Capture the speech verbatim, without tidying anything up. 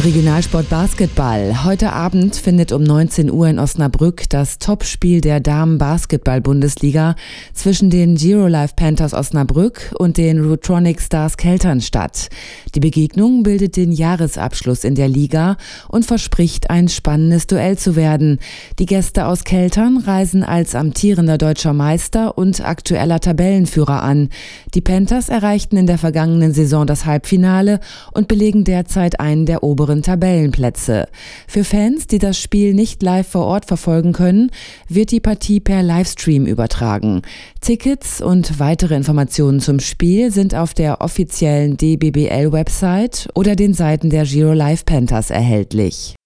Regionalsport Basketball. Heute Abend findet um neunzehn Uhr in Osnabrück das Topspiel der Damen-Basketball-Bundesliga zwischen den Giro Life Panthers Osnabrück und den Rutronic Stars Keltern statt. Die Begegnung bildet den Jahresabschluss in der Liga und verspricht, ein spannendes Duell zu werden. Die Gäste aus Keltern reisen als amtierender deutscher Meister und aktueller Tabellenführer an. Die Panthers erreichten in der vergangenen Saison das Halbfinale und belegen derzeit einen der oberen Tabellenplätze. Für Fans, die das Spiel nicht live vor Ort verfolgen können, wird die Partie per Livestream übertragen. Tickets und weitere Informationen zum Spiel sind auf der offiziellen D B B L-Website oder den Seiten der Giro Life Panthers erhältlich.